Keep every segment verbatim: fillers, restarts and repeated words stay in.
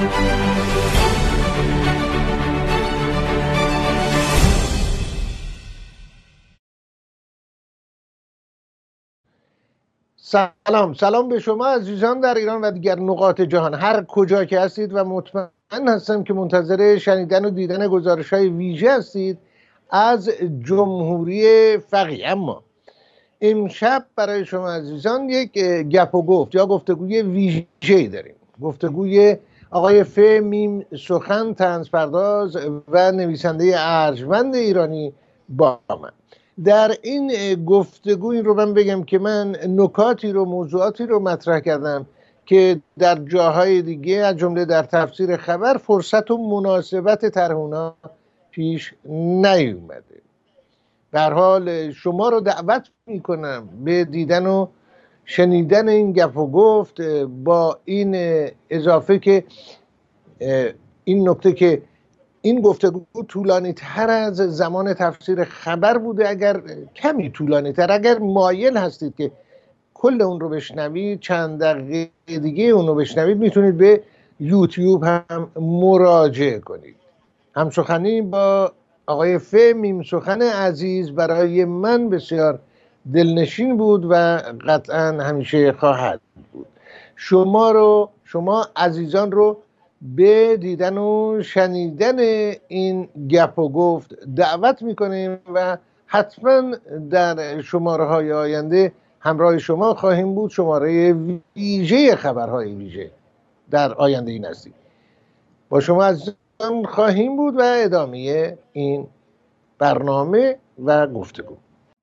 سلام سلام به شما عزیزان در ایران و دیگر نقاط جهان، هر کجا که هستید، و مطمئن هستم که منتظر شنیدن و دیدن گزارش‌های ویژه هستید از جمهوری فقیه. اما امشب برای شما عزیزان یک گپ و گفت یا گفتگوی ویژه‌ای داریم. گفتگوی آقای ف میم سخن، طنزپرداز و نویسنده ارجمند ایرانی با من. در این گفتگو این رو من بگم که من نکاتی رو، موضوعاتی رو مطرح کردم که در جاهای دیگه از جمله در تفسیر خبر فرصت و مناسبت طرح اونها پیش نیومده. به هر حال شما رو دعوت میکنم به دیدن و شنیدن این گپ و گفت، با این اضافه که این نکته که این گفتگو طولانی تر از زمان تفسیر خبر بوده. اگر کمی طولانی تر، اگر مایل هستید که کل اون رو بشنوید، چند دقیقه دیگه اون رو بشنوید، میتونید به یوتیوب هم مراجعه کنید. همسخنی با آقای ف میم سخن عزیز برای من بسیار دلنشین بود و قطعا همیشه خواهد بود. شما رو، شما عزیزان رو به دیدن و شنیدن این گپ و گفت دعوت میکنیم و حتما در شماره های آینده همراه شما خواهیم بود. شماره ویژه خبرهای ویژه در آینده نزدیک با شما عزیزان خواهیم بود و ادامه این برنامه و گفتگو.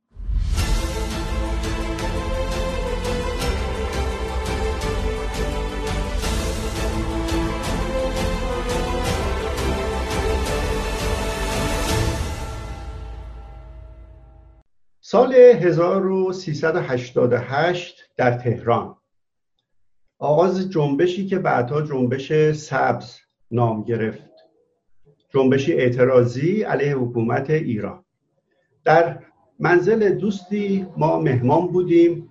سال هزار و سیصد و هشتاد و هشت در تهران آغاز جنبشی که بعدها جنبش سبز نام گرفت، جنبشی اعتراضی علیه حکومت ایران. در منزل دوستی ما مهمان بودیم.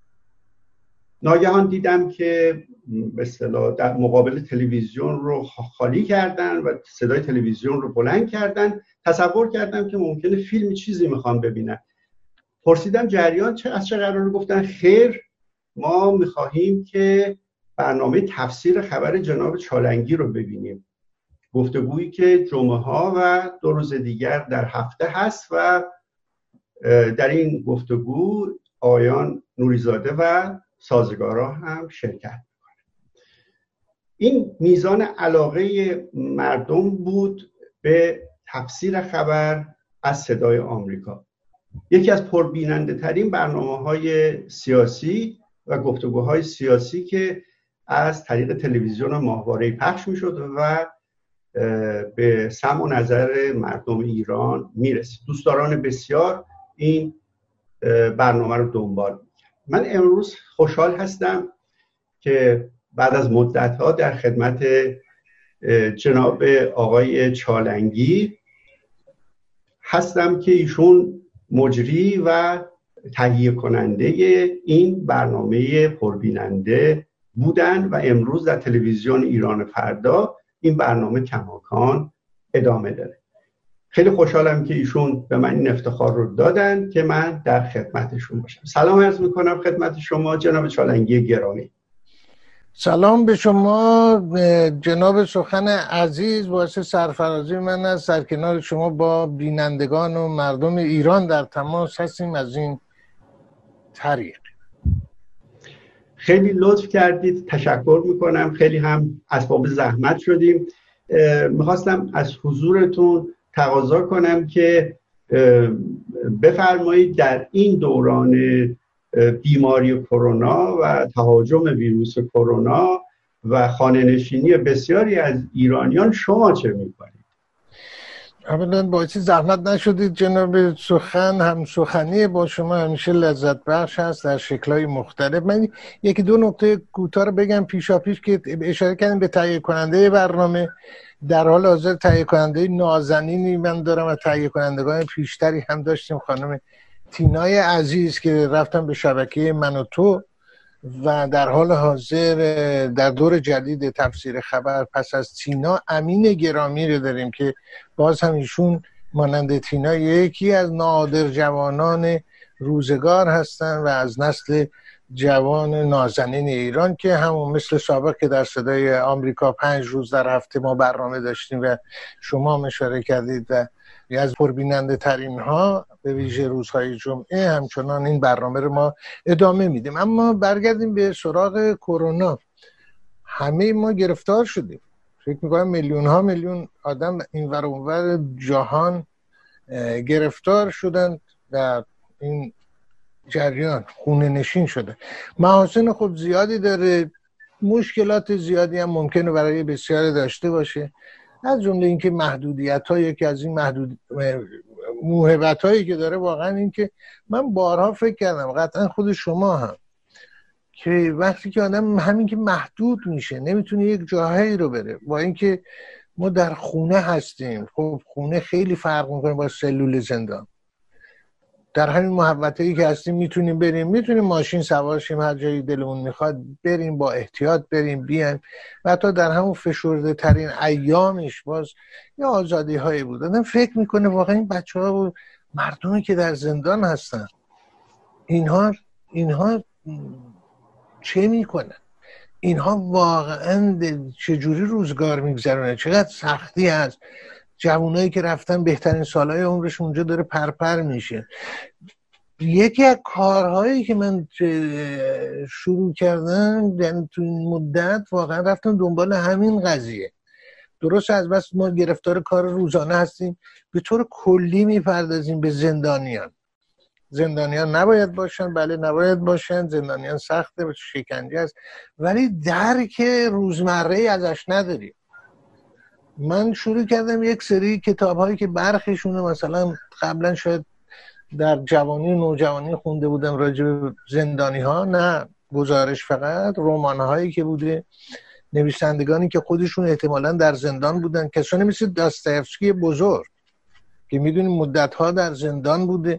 ناگهان دیدم که به اصطلاح در مقابل تلویزیون رو خالی کردن و صدای تلویزیون رو بلند کردن. تصور کردم که ممکنه فیلم چیزی میخوام ببینن. پرسیدم جریان چه از چه قراره؟ گفتن خیر، ما میخواهیم که برنامه تفسیر خبر جناب چالنگی رو ببینیم. گفتگویی که جمعه ها و دو روز دیگر در هفته هست و در این گفتگو آقایان نوریزاده و سازگارا هم شرکت میکنه. این میزان علاقه مردم بود به تفسیر خبر از صدای آمریکا. یکی از پربیننده ترین برنامه های سیاسی و گفتگوهای سیاسی که از طریق تلویزیون ماهواره‌ای پخش میشد و به سمع و نظر مردم ایران میرسید. دوستداران بسیار این برنامه رو دنبال میکرد. من امروز خوشحال هستم که بعد از مدت‌ها در خدمت جناب آقای چالنگی هستم که ایشون مجری و تهیه کننده این برنامه پربیننده بودن و امروز در تلویزیون ایران فردا این برنامه کماکان ادامه داره. خیلی خوشحالم که ایشون به من این افتخار رو دادن که من در خدمتشون باشم. سلام عرض میکنم خدمت شما جناب چالنگی گرامی. سلام به شما جناب سخن عزیز. باعث سرفرازی من است در کنار شما با بینندگان و مردم ایران در تماس هستیم از این طریق. خیلی لطف کردید، تشکر میکنم. خیلی هم اسباب زحمت شدیم. میخواستم از حضورتون تقاضا کنم که بفرمایید در این دوران بیماری کرونا و تهاجم ویروس کرونا و خانه‌نشینی بسیاری از ایرانیان شما چه میکنید؟ اولا باعث زحمت نشدید جناب سخن. هم سخنی با شما همیشه لذت بخش هست در شکل‌های مختلف. من یکی دو نکته کوتاه رو بگم پیشا پیش که اشاره کردیم به تهیه کننده برنامه. در حال حاضر تهیه کننده نازنینی من دارم و تهیه کنندگان پیشتری هم داشتیم، خانم تینای عزیز که رفتم به شبکه من و تو و در حال حاضر در دور جدید تفسیر خبر پس از تینا امین گرامی رو داریم که باز هم ایشون مانند تینا یکی از نادر جوانان روزگار هستن و از نسل جوان نازنین ایران که همون مثل سابق که در صدای آمریکا پنج روز در هفته ما برنامه داشتیم و شما هم اشاره کردید و از پربیننده ترین ها به ویژه روزهای جمعه همچنان این برنامه رو ما ادامه میدیم. اما برگردیم به سراغ کرونا. همه ما گرفتار شدیم، فکر میکنم میلیون ها میلیون آدم اینور اونور جهان گرفتار شدن و این جریان خونه نشین شده. محاسن خود زیادی داره، مشکلات زیادی هم ممکنه برای بسیاری داشته باشه، از جمله اینکه محدودیت ها، یکی از این محدود موهبت هایی که داره واقعا این که من بارها فکر کردم، قطعا خود شما هم، که وقتی که آدم همین که محدود میشه نمیتونه یک جاهایی رو بره، با اینکه ما در خونه هستیم، خب خونه خیلی فرق میکنه با سلول زندان. در همین محوطه‌ای که هستیم میتونیم بریم، میتونیم ماشین سوار شیم هر جایی دلمون میخواد بریم، با احتیاط بریم بیایم، و حتی در همون فشرده ترین ایامش باز یه آزادی هایی بود. آدم فکر میکنه واقعا این بچه ها و مردمی که در زندان هستن اینها اینها چه میکنن؟ اینها واقعا چجوری روزگار میگذرونه؟ چقدر سختی هست. جوانایی که رفتن بهترین سالهای عمرش اونجا داره پرپر میشه. یکی از کارهایی که من شروع کردم یعنی تو این مدت واقعا رفتم دنبال همین قضیه. درست از بس ما گرفتار کار روزانه هستیم، به طور کلی میپردازیم به زندانیان. زندانیان نباید باشن، بله نباید باشن، زندانیان سخته، شکنجه است، ولی درک روزمره ازش نداریم. من شروع کردم یک سری کتاب هایی که برخیشونه مثلا قبلا شاید در جوانی و نوجوانی خونده بودم راجع به زندانی ها، نه گزارش، فقط رمان هایی که بوده، نویسندگانی که خودشون احتمالاً در زندان بودن، کسانی مثل داستایفسکی بزرگ که میدونیم مدت ها در زندان بوده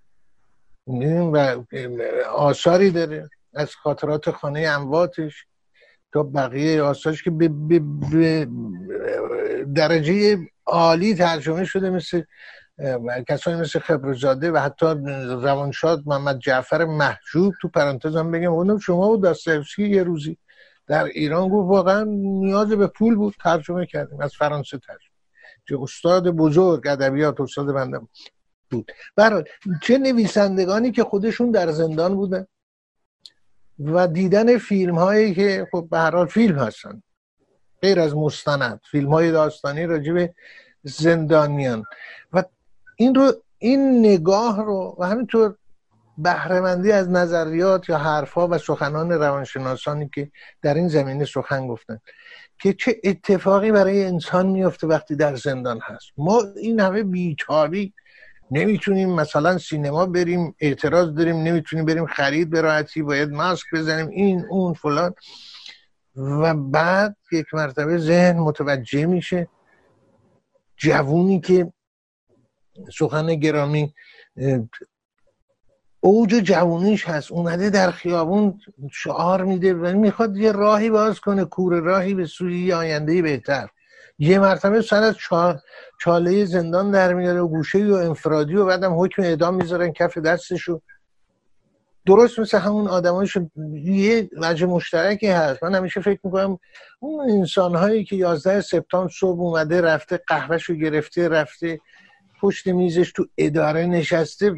و آثاری داره از خاطرات خانه امواتش تا بقیه آثارش که به, به, به درجه عالی ترجمه شده، مثل کسانی مثل خبرزاده و حتی روانشاد محمد جعفر محجوب. تو پرانتز هم بگم اونم شما و داستایفسکی یه روزی در ایران گفت واقعا نیاز به پول بود، ترجمه کردیم، از فرانسه ترجمه، که استاد بزرگ ادبیات استاد بنده بود. برای چه نویسندگانی که خودشون در زندان بودن و دیدن فیلم هایی که خب به هر حال فیلم هستن غیر از مستند، فیلم های داستانی راجع به زندانیان، و این رو این نگاه رو و همینطور بهره‌مندی از نظریات یا حرفا و سخنان روانشناسانی که در این زمینه سخن گفتن که چه اتفاقی برای انسان میفته وقتی در زندان هست. ما این همه بیتابی نمیتونیم مثلا سینما بریم، اعتراض داریم، نمیتونیم بریم خرید به راحتی، باید ماسک بزنیم، این اون فلان، و بعد یک مرتبه ذهن متوجه میشه جوونی که سخن گرامی اوج جوونیش هست اومده در خیابون شعار میده و میخواد یه راهی باز کنه، کوره راهی به سوی آینده بهتر، یه مرتبه سر از چاله زندان در میاره و گوشه و انفرادی و بعدم حکم اعدام میذارن کف دستشو. درست مثل همون آدمایش یه وجه مشترکی هست. من همیشه فکر میکنم اون انسانهایی که یازده سپتامبر صبح اومده رفته قهوهشو گرفته رفته پشت میزش تو اداره نشسته،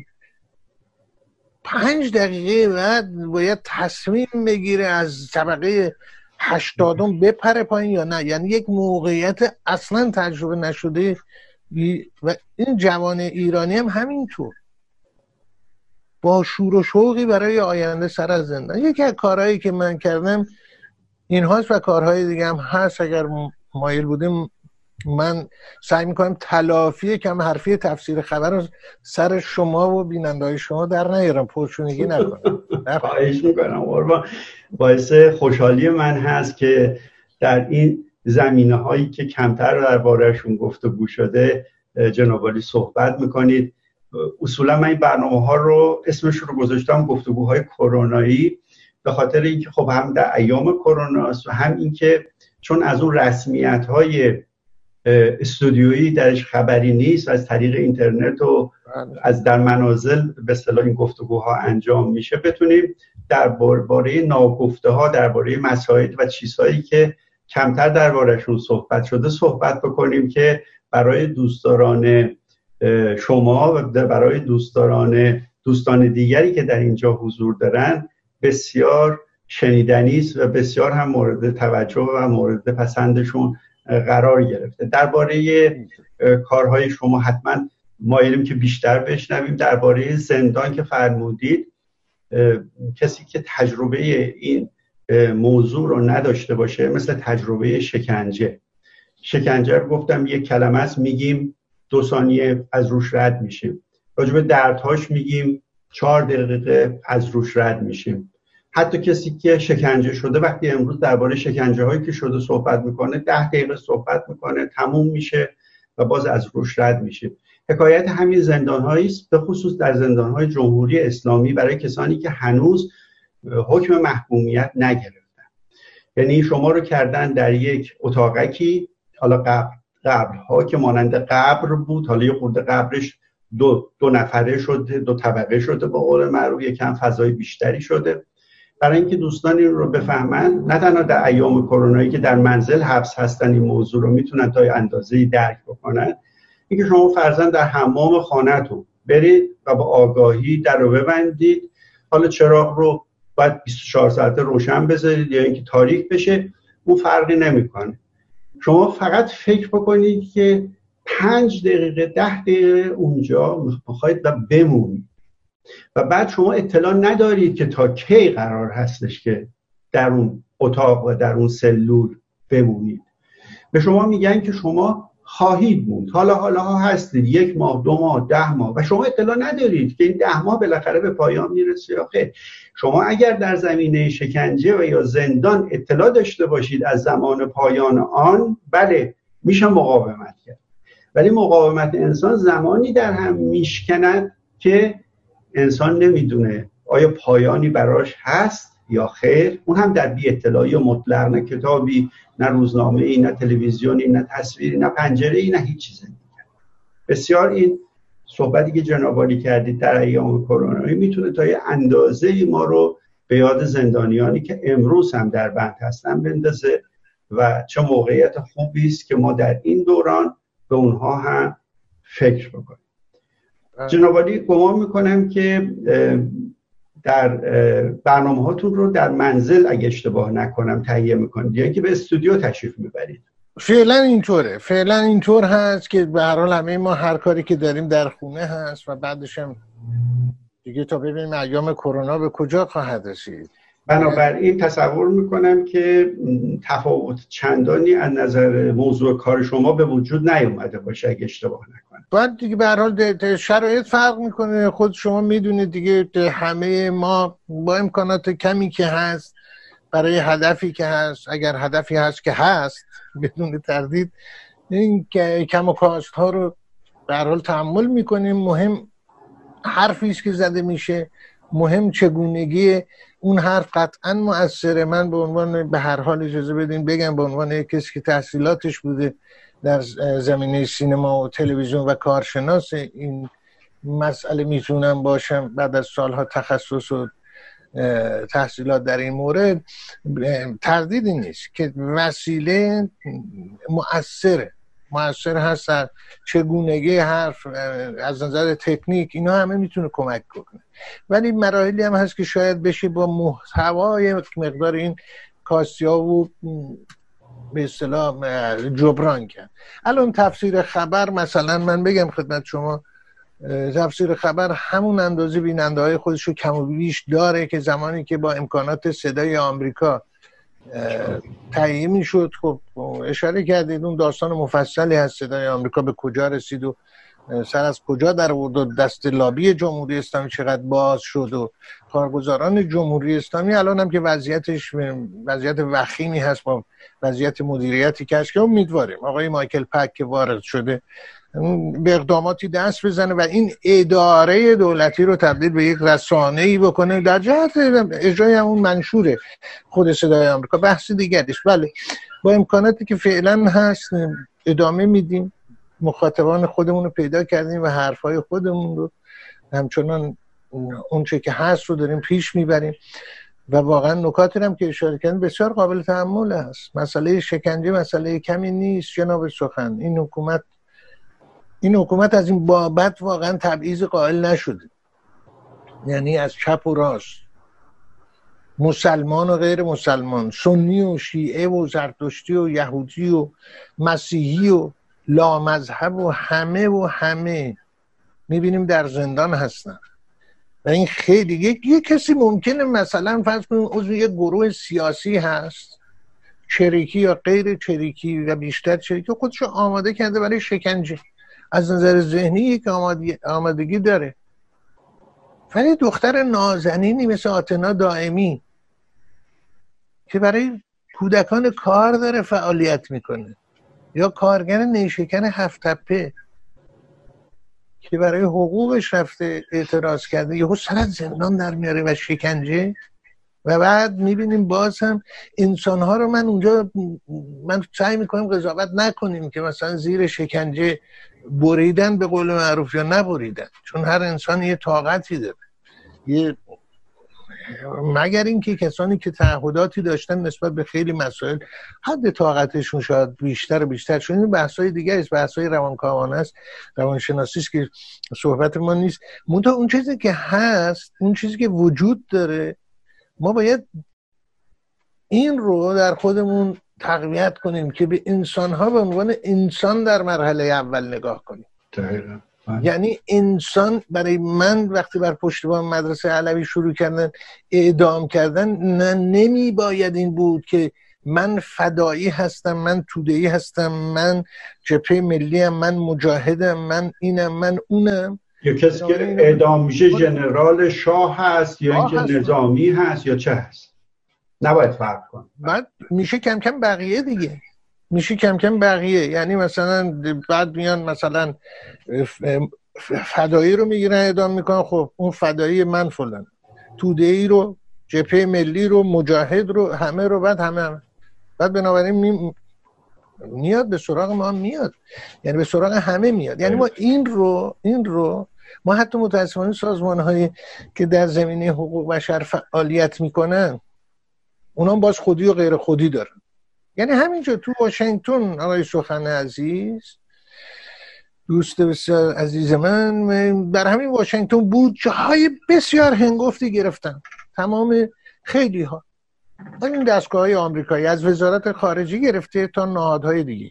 پنج دقیقه بعد باید تصمیم بگیره از طبقه هشتادم بپره پایین یا نه، یعنی یک موقعیت اصلا تجربه نشده. و این جوان ایرانی هم همینطور با شور و شوقی برای آینده سر از زندان. یکی از کارهایی که من کردم این هاست و کارهای دیگه هم هست. اگر مایل بودیم من سعی میکنم تلافی کم حرفی تفسیر خبر رو سر شما و بیننده‌های شما در نیارم، پرچونگی نکنم. خواهش میکنم قربان. باعث خوشحالی من هست که در این زمینه هایی که کمتر درباره‌شون گفتگو شده جناب عالی صحبت میکنید. اصولا من این برنامه ها رو اسمش رو گذاشتم گفتگوهای کرونایی، به خاطر اینکه خب هم در ایام کرونا است و هم اینکه چون از اون رسمیت‌های استودیویی درش خبری نیست و از طریق اینترنت و از در منازل به اصطلاح این گفتگوها انجام میشه، بتونیم درباره ناگفته ها، درباره مسائل و چیزهایی که کمتر درباره‌شون صحبت شده صحبت بکنیم که برای دوستداران شما و برای دوستداران دوستان دیگری که در اینجا حضور دارن بسیار شنیدنی است و بسیار هم مورد توجه و مورد پسندشون قرار گرفته. درباره کارهای شما حتما مایلیم که بیشتر بشنویم. درباره زندان که فرمودید، کسی که تجربه این موضوع رو نداشته باشه مثل تجربه شکنجه شکنجه رو گفتم یک کلمه است، میگیم دو ثانیه از روش رد میشیم. راجع به دردهاش میگیم چهار دقیقه از روش رد میشیم. حتی کسی که شکنجه شده وقتی امروز درباره شکنجه هایی که شده صحبت میکنه ده دقیقه صحبت میکنه، تموم میشه و باز از روش رد میشه. حکایت همین زندان هایی است، به خصوص در زندان های جمهوری اسلامی برای کسانی که هنوز حکم محکومیت نگرفتن. یعنی شما رو کردن در یک اتاقکی، حالا قبر قبرها که مانند قبر بود، حالا یه خورده قبرش دو دو نفره شده، دو طبقه شده، با قول معروف یکم فضای بیشتری شده. برای اینکه دوستان این رو بفهمن، نه تنها در ایام کرونایی که در منزل حبس هستن این موضوع رو میتونن تا اندازه‌ای درک بکنن، اینکه شما فرضاً در حمام خانه‌تون برید و با آگاهی در رو ببندید. حالا چراغ رو باید بیست و چهار ساعته روشن بذارید یا اینکه تاریک بشه، اون فرقی نمیکنه. شما فقط فکر بکنید که پنج دقیقه ده دقیقه اونجا میخواید و بمونید و بعد شما اطلاع ندارید که تا کی قرار هستش که در اون اتاق و در اون سلول بمونید. به شما میگن که شما خواهید موند، حالا حالا ها هستید، یک ماه، دو ماه، ده ماه، و شما اطلاع ندارید که این ده ماه بالاخره به پایان میرسه یا خیر. شما اگر در زمینه شکنجه و یا زندان اطلاع داشته باشید از زمان پایان آن، بله میشه مقاومت کرد، ولی مقاومت انسان زمانی در هم میشکند که انسان نمیدونه آیا پایانی براش هست یا خیر. اون هم در بی اطلاعی مطلق، نه کتابی، نه روزنامه‌ای، نه تلویزیونی، نه تصویری، نه پنجره‌ای، نه هیچ چیزی. بسیار این صحبتی که جناب عالی کردید در ایام کرونایی میتونه تا یه اندازه‌ای ما رو به یاد زندانیانی که امروز هم در بند هستن بندازه و چه موقعیت خوبی است که ما در این دوران به اونها هم فکر بکنیم. جناب عالی، گمان میکنم که در برنامه هاتون رو در منزل اگه اشتباه نکنم تهیه میکنید یا اینکه به استودیو تشریف میبرید؟ فعلا اینطوره، فعلا اینطور هست که به هر حال همه ما هر کاری که داریم در خونه هست و بعدش هم دیگه تا ببینیم ایام کرونا به کجا خواهد رسید. بنابراین تصور میکنم که تفاوت چندانی از نظر موضوع کار شما به وجود نیومده باشه اگه اشتباه نکنم. بعد دیگه به هر حال شرایط فرق میکنه، خود شما میدونید دیگه، همه ما با امکانات کمی که هست برای هدفی که هست، اگر هدفی هست که هست بدون تردید این کم و کاست ها رو به هر حال تحمل میکنیم. مهم حرفی است که زده میشه، مهم چگونگی اون حرف قطعا مؤثره. من به عنوان، به هر حال اجازه بدین بگم، به عنوان کسی که تحصیلاتش بوده در زمینه سینما و تلویزیون و کارشناس این مسئله میتونم باشم بعد از سالها تخصص و تحصیلات در این مورد، تردیدی نیست که وسیله مؤثره مؤثر هست در چگونگی حرف از نظر تکنیک، اینا همه میتونه کمک کنه، ولی مراحلی هم هست که شاید بشه با محتوای مقدار این کاسیا و به اصطلاح جبران کرد. الان تفسیر خبر مثلا من بگم خدمت شما، تفسیر خبر همون اندازه بیننده های خودش رو کم و بیش داره که زمانی که با امکانات صدای آمریکا تهیه میشد. خب اشاره کردید اون داستان مفصلی از صدای آمریکا به کجا رسید و سر از کجا در آورد و دست لابی جمهوری اسلامی چقدر باز شد و کارگزاران جمهوری اسلامی الان هم که وضعیتش وضعیت وخیمی هست با وضعیت مدیریتی که هست، که امیدواریم آقای مایکل پک که وارد شده به اقداماتی دست بزنه و این اداره دولتی رو تبدیل به یک رسانه‌ای بکنه در جهت اجرای اون منشور خود صدای آمریکا. بحث دیگریش. بله، با امکاناتی که فعلا هست ادامه میدیم، مخاطبان خودمون رو پیدا کردیم و حرفای خودمون رو همچنان اون چه که هست رو داریم پیش میبریم و واقعا نکاتی هم که اشاره کردن بسیار قابل تأمل است. مسئله شکنجه مسئله کمی نیست جناب سخن. این حکومت این حکومت از این بابت واقعا تبعیض قائل نشده، یعنی از چپ و راست، مسلمان و غیر مسلمان، سنی و شیعه و زرتشتی و یهودی و مسیحی و لامذهب و همه و همه میبینیم در زندان هستن و این خیلی یک, یک کسی ممکنه مثلا فرض کنیم عضو یک گروه سیاسی هست، چریکی یا غیر چریکی و بیشتر چریکی، خودشو آماده کرده برای شکنجه، از نظر ذهنی یک آمادگی داره، ولی دختر نازنینی مثل آتنا دائمی که برای کودکان کار داره فعالیت میکنه، یا کارگر نیشکن هفت تپه که برای حقوقش رفته اعتراض کرده، یهو سر از زندان در میاره و شکنجه. و بعد میبینیم باز هم انسانها رو من اونجا من سعی میکنم قضاوت نکنیم که مثلا زیر شکنجه بریدن به قول معروف یا نبریدن، چون هر انسان یه طاقتی داره، یه مگر اینکه کسانی که تعهداتی داشتن نسبت به خیلی مسائل حد طاقتشون شاید بیشتر و بیشتر، چون این بحث‌های دیگه است، بحث‌های روانکاوانه است، روانشناسی است که صحبت ما نیست. منتها اون چیزی که هست، اون چیزی که وجود داره، ما باید این رو در خودمون تقویت کنیم که به انسان‌ها به عنوان انسان در مرحله اول نگاه کنیم. دقیقاً. یعنی انسان برای من وقتی بر پشتبان مدرسه علوی شروع کردن اعدام کردن، نه نمی باید این بود که من فدایی هستم، من توده‌ای هستم، من جبهه ملی ام، من مجاهدم، من اینم، من اونم. یا کسی که اعدام میشه ژنرال شاه هست یا اینکه نظامی هست یا چه هست، نباید فرق کن. بعد میشه کم کم بقیه دیگه، میشه کم کم بقیه، یعنی مثلا بعد میان مثلا فدایی رو میگیرن اعدام میکنن، خب اون فدایی من فلان، توده‌ای رو، جبهه ملی رو، مجاهد رو، همه رو، بعد همه, همه. بعد بنابراین می... میاد به سراغ ما، میاد یعنی به سراغ همه میاد. یعنی ما این رو این رو ما حتی متاسفانه سازمان‌هایی که در زمینه حقوق بشر فعالیت میکنن اونا باز خودی و غیر خودی دارن. یعنی همینجا تو واشنگتن آقای سخن عزیز، دوست بسیار عزیز من، در همین واشنگتن بود جاهای بسیار هنگفتی گرفتن، تمام خیلی ها، این دستگاه های آمریکایی از وزارت خارجه گرفته تا نهادهای دیگه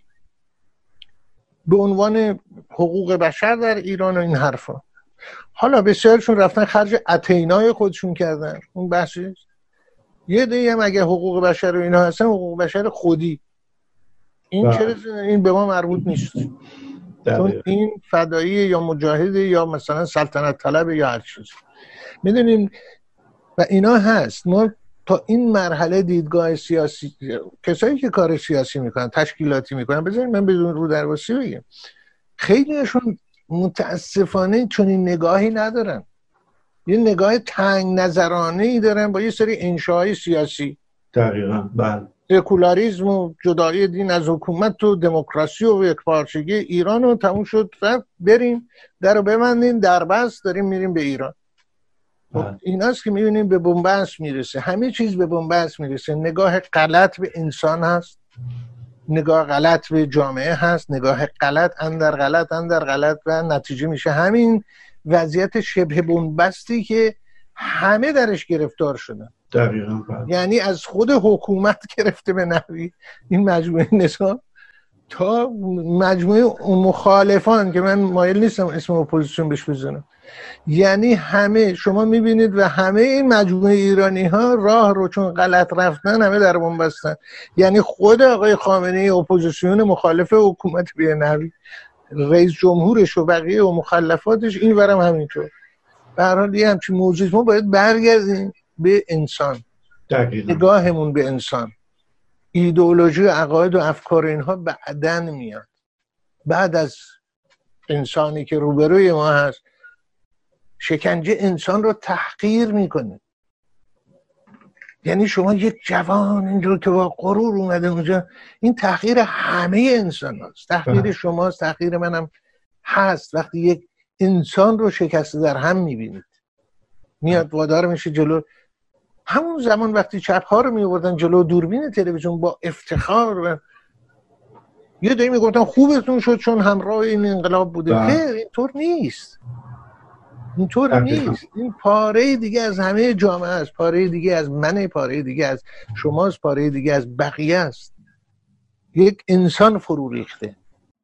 به عنوان حقوق بشر در ایران و این حرفا. حالا بسیارشون رفتن خرج اتینای خودشون کردن، اون بحثی. یه دیگه هم اگه حقوق بشر و اینا هستن حقوق بشر خودی، این چرا این به ما مربوط نیست، چون این فدایی یا مجاهد یا مثلا سلطنت طلب یا هر چیز میدونین و اینا هست. ما تا این مرحله دیدگاه سیاسی، کسایی که کار سیاسی میکنن، تشکیلاتی میکنن، بذارید من بدون رو درواسی بگم، خیلیشون متاسفانه چون این نگاهی ندارن، یه نگاه تنگ نظرانه ای دارن با یه سری انشاهای سیاسی. دقیقاً. بله. سکولاریسم و جدایی دین از حکومت و دموکراسی و یکپارچگی ایران رو تموم شد، رفت بریم درو ببندیم در بس داریم میریم به ایران. بله. این هست که میبینیم به بنبست میرسه، همه چیز به بنبست میرسه. نگاه غلط به انسان هست، نگاه غلط به جامعه هست، نگاه غلط اندر غلط اندر غلط و نتیجه میشه همین وضعیت شبه بنبستی که همه درش گرفتار شدن. دقیقاً. یعنی از خود حکومت گرفته به نحوی این مجموعه نظام تا مجموعه مخالفان که من مایل نیستم اسم اپوزیسیون بهش بزنم، یعنی همه شما میبینید و همه این مجموعه ایرانی ها راه رو چون غلط رفتن همه در بنبستن. یعنی خود آقای خامنه ای اپوزیسیون مخالف حکومت به نحوی، رئیس جمهورش و بقیه و مخلفاتش این ورم همینطور. به هر حال یه همچین موضوعی ما باید برگردیم به انسان. دقیقاً. نگاهمون به انسان. ایدئولوژی و عقاید و افکار اینها بعدن میاد، بعد از انسانی که روبروی ما هست شکنجه انسان رو تحقیر میکنه. یعنی شما یک جوان اینجور که با غرور اومده اونجا، این تحقیر همه انسان هست، تحقیر شماست، تحقیر منم هست. وقتی یک انسان رو شکسته در هم میبینید میاد وادار میشه جلو، همون زمان وقتی چپ ها رو میوردن جلو دوربین تلویزیون با افتخار و یه دایی میگفتن خوبتون شد چون همراه این انقلاب بوده. خیر اینطور نیست، اینطور نیست. این پاره دیگه از همه جامعه است، پاره دیگه از منه، پاره دیگه از شماست، پاره دیگه از بقیه است. یک انسان فرو ریخته.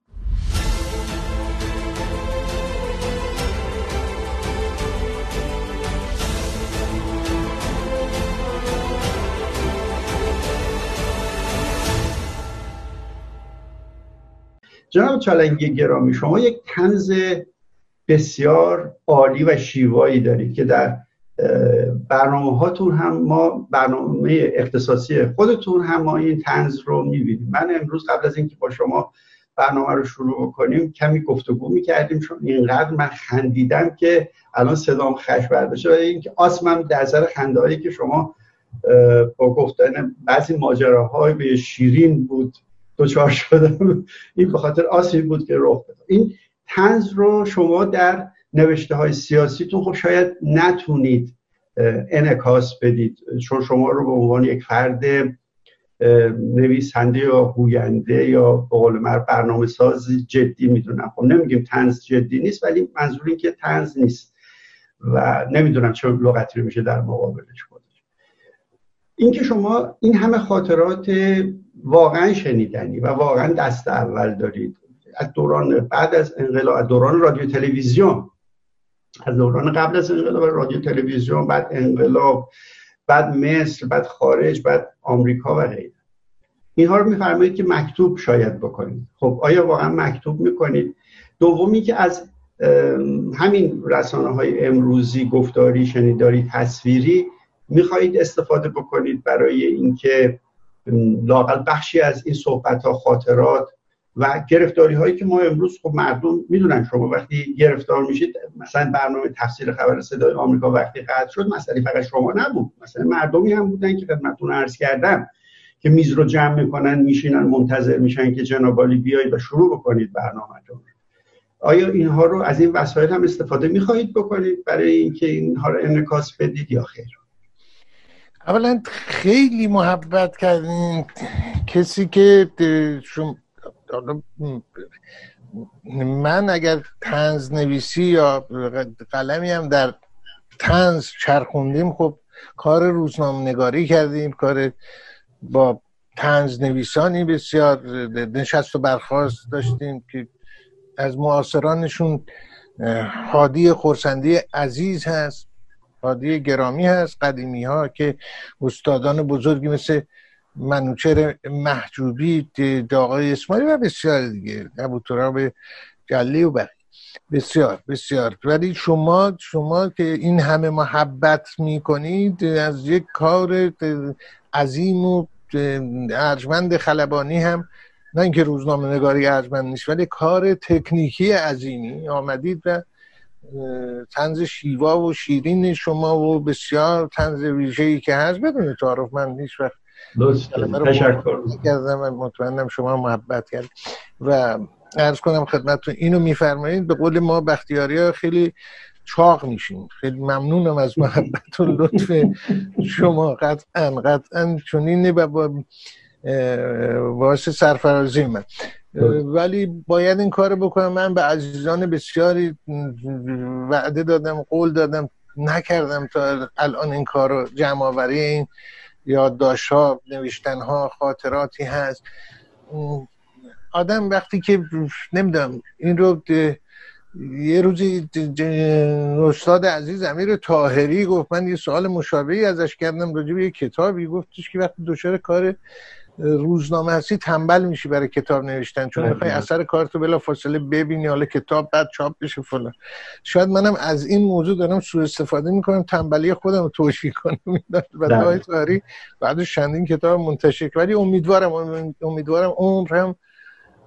جناب چالنگی گرامی، شما یک طنز بسیار عالی و شیوایی دارید که در برنامه هاتون هم ما، برنامه اختصاصی خودتون هم ما این طنز رو میبینیم. من امروز قبل از اینکه با شما برنامه رو شروع بکنیم کمی گفتگو میکردیم، چون اینقدر من خندیدم که الان صدام خش برداشته و اینکه آسمم در سر خنده هایی که شما با گفتن بعضی ماجراهای به شیرین بود دوچار شدم. این به خاطر آسیبی بود که رخ داد. این طنز رو شما در نوشته های سیاسیتون خب شاید نتونید انعکاس بدید، چون شما رو به عنوان یک فرد نویسنده یا گوینده یا به قول من برنامه ساز جدی میدونم. خب نمیگیم طنز جدی نیست، ولی منظور این که طنز نیست و نمیدونم چه لغتی رو میشه در مقابلش گذاشت. این که شما این همه خاطرات واقعا شنیدنی و واقعا دست اول دارید از دوران بعد از انقلاب، از دوران رادیو تلویزیون، از دوران قبل از انقلاب رادیو تلویزیون، بعد انقلاب، بعد مصر، بعد خارج، بعد آمریکا و غیره. اینها رو میفرمایید که مکتوب شاید بکنید. خب آیا واقعا مکتوب میکنید؟ دومی که از همین رسانه های امروزی، گفتاری، شنیداری، تصویری میخواهید استفاده بکنید برای اینکه لااقل بخشی از این صحبت ها، خاطرات و گرفتاری هایی که ما امروز خب مردم میدونن، شما وقتی گرفتار میشید، مثلا برنامه تفسیر خبر صدای آمریکا وقتی قطع شد، مسئله فقط شما نبود، مثلا مردمی هم بودن که خدمتتون عرض کردم که میز رو جمع میکنن، میشینن منتظر میشن که جناب عالی بیایید و شروع بکنید برنامه‌تون. آیا اینها رو از این وسایل هم استفاده میخواهید بکنید برای اینکه اینها رو انعکاس بدید یا خیر؟ اولا خیلی محبت کردین. کسی که شما، من اگر طنز نویسی یا قلمی هم در طنز چرخوندیم، خب کار روزنامه نگاری کردیم، کار با طنز نویسانی بسیار نشست و برخاست داشتیم که از معاصرانشون هادی خرسندی عزیز هست، هادی گرامی هست، قدیمی ها که استادان بزرگی مثل منوچهر محجوبی، آقای اسماعیلی و بسیار دیگه، ابوتراب جلی و بقیه، بسیار بسیار. ولی شما شما که این همه محبت میکنید از یک کار عظیم و ارجمند خلبانی هم، نه اینکه روزنامه نگاری ارجمند نیست، ولی کار تکنیکی عظیمی آمدید و طنز شیوا و شیرین شما و بسیار طنز ویژه‌ای که هست بدون تعارف، من هیچ وقت تشکر کردم، من مطمئنم شما محبت کرد و عرض کنم خدمتتون اینو میفرمایید. به قول ما بختیاری‌ها خیلی چاق میشین. خیلی ممنونم از محبت و لطف شما، قطعا قطعا چنینه و با واسه سرفرازی من، ولی باید این کار بکنم. من به عزیزان بسیاری وعده دادم، قول دادم، نکردم تا الان این کار رو. جمع آوری این یادداشت‌ها، نوشتن‌ها، خاطراتی هست. آدم وقتی که نمیدونم این رو یه روزی استاد عزیز امیر طاهری گفت، من یه سوال مشابهی ازش کردم راجع به یه کتابی، گفتش که وقتی دچار کار روزنامه هستی تنبل میشی برای کتاب نوشتن، چون میخوای اثر کارتو بلا فاصله ببینی، حالا کتاب بعد چاپ بشه فلان. شاید منم از این موضوع دارم سوء استفاده میکنم، تنبلی خودم رو توجیه کنم. و آقای طاهری بعدش چندین کتاب منتشر، ولی امیدوارم امیدوارم عمرم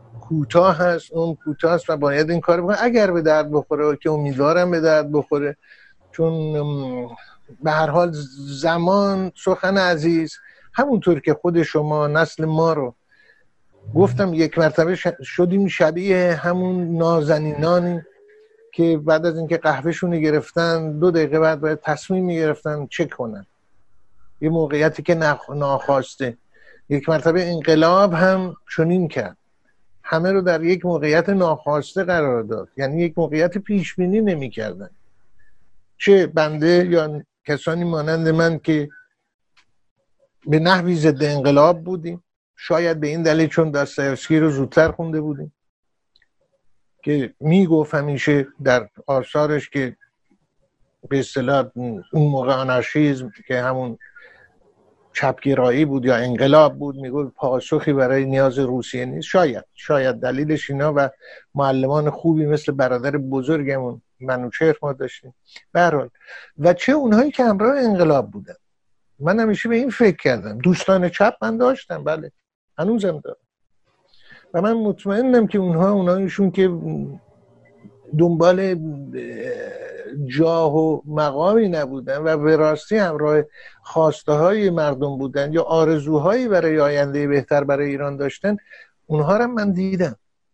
کوتاه هست، اون کوتاه است و باید این کار بکنه اگر به درد بخوره، که امیدوارم به درد بخوره، چون به هر حال زمان سخن عزیز، همونطور که خود شما نسل ما رو گفتم یک مرتبه شدیم شبیه همون نازنینانی که بعد از اینکه قهوهشون گرفتن دو دقیقه بعد باید تصمیم میگرفتن چه کنن، یه موقعیتی که ناخواسته. یک مرتبه انقلاب هم چنین کرد، همه رو در یک موقعیت ناخواسته قرار داد، یعنی یک موقعیت پیش بینی نمی‌کردن. چه بنده یا کسانی مانند من که به نحوی ضد انقلاب بودیم، شاید به این دلیل چون داستایوفسکی رو زودتر خونده بودیم که میگفت همیشه در آثارش که به اصطلاح اون موقع آنارشیسم که همون چپگرایی بود یا انقلاب بود، میگفت پاسخی برای نیاز روسیه نیست. شاید شاید دلیلش اینا و معلمان خوبی مثل برادر بزرگمون منوچهر ما داشتیم به هر حال، و چه اونهایی که همراه انقلاب بودن. من همیشه به این فکر کردم، دوستان چپ من داشتم، بله هنوزم دارم، و من مطمئنم که اونها اونایشون که دنبال جاه و مقامی نبودن و به راستی همراه خواسته های مردم بودن یا آرزوهایی برای آینده بهتر برای ایران داشتن، اونها رو من دیدم.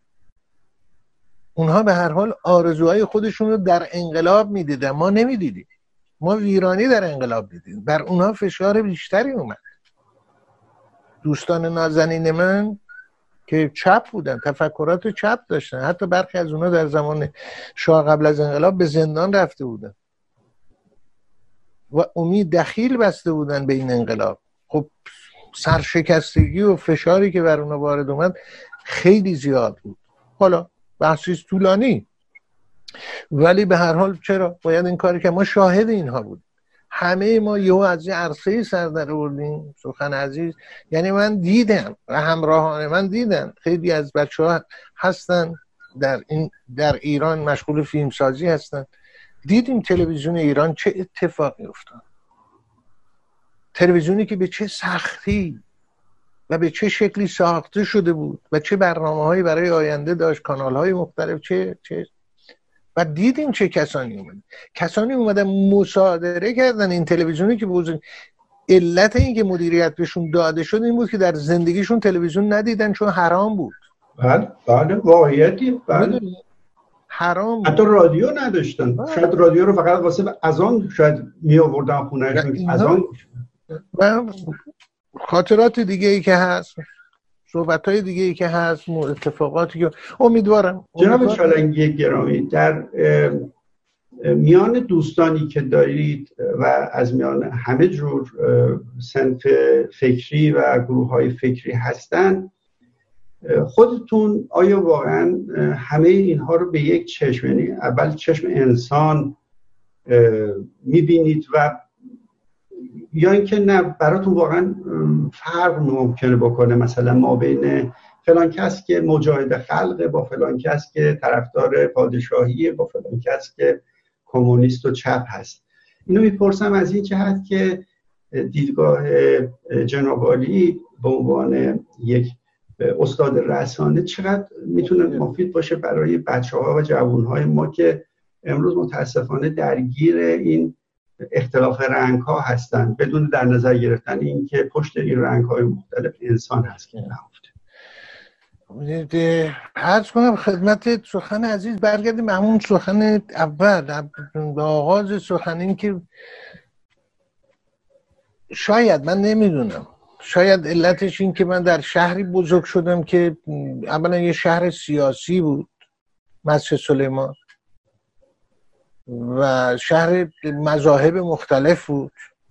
اونها به هر حال آرزوهای خودشون رو در انقلاب میدیدن، ما نمیدیدیم. ما ویرانی در انقلاب دیدیم، بر اونها فشار بیشتری اومد. دوستان نازنین من که چپ بودن، تفکرات چپ داشتن، حتی برخی از اونها در زمان شاه قبل از انقلاب به زندان رفته بودن و امید دخیل بسته بودن به این انقلاب. خب سرشکستگی و فشاری که بر اونها وارد اومد خیلی زیاد بود. حالا بحثی طولانی، ولی به هر حال چرا باید این کاری که ما شاهد اینها بود. همه ما یهو از یه عرصه‌ای سر در آوردیم، سخن عزیز. یعنی من دیدم و همراهان من دیدن، خیلی از بچه‌ها هستن در این در ایران مشغول فیلم سازی هستن، دیدیم تلویزیون ایران چه اتفاقی افتاد. تلویزیونی که به چه سختی و به چه شکلی ساخته شده بود و چه برنامه‌هایی برای آینده داشت، کانال‌های مختلف، چه چه و دیدیم چه کسانی اومدن. کسانی اومدن مصادره کردن این تلویزیونی که بزرگ. علت این که مدیریت بهشون داده شد این بود که در زندگیشون تلویزیون ندیدن چون حرام بود. بله بله واقعیتی. بله حرام بود. حتی رادیو نداشتن. بله. شاید رادیو رو فقط واسه اذان شاید می آوردن خونه‌شون، اذان. و خاطرات دیگه ای که هست، صحبت‌های دیگه ای که هست، اتفاقاتی که امیدوارم جناب چالنگی گرامی، در میان دوستانی که دارید و از میان همه جور صنف فکری و گروه‌های فکری هستن، خودتون آیا واقعا همه اینها رو به یک چشم، یعنی اول چشم انسان می‌بینید و یا اینکه نه براتون واقعا فرق ممکنه بکنه، مثلا ما بین فلان کس که مجاهد خلقه با فلان کس که طرفدار پادشاهیه با فلان کس که کمونیست و چپ هست؟ اینو میپرسم از این جهت که دیدگاه جناب عالی به عنوان یک استاد رسانه چقدر میتونه مفید باشه برای بچه‌ها و جوان‌های ما که امروز متاسفانه درگیر این اختلاف رنگ ها هستند بدون در نظر گرفتن این که پشت این رنگ های مختلف انسان هست که نهفته. عرض کنم خدمت سخن عزیز، برگردیم همون سخن اول به آغاز سخن، این که شاید من نمیدونم، شاید علتش این که من در شهری بزرگ شدم که اولا یه شهر سیاسی بود، مسجد سلیمان، و شهر مذاهب مختلف بود.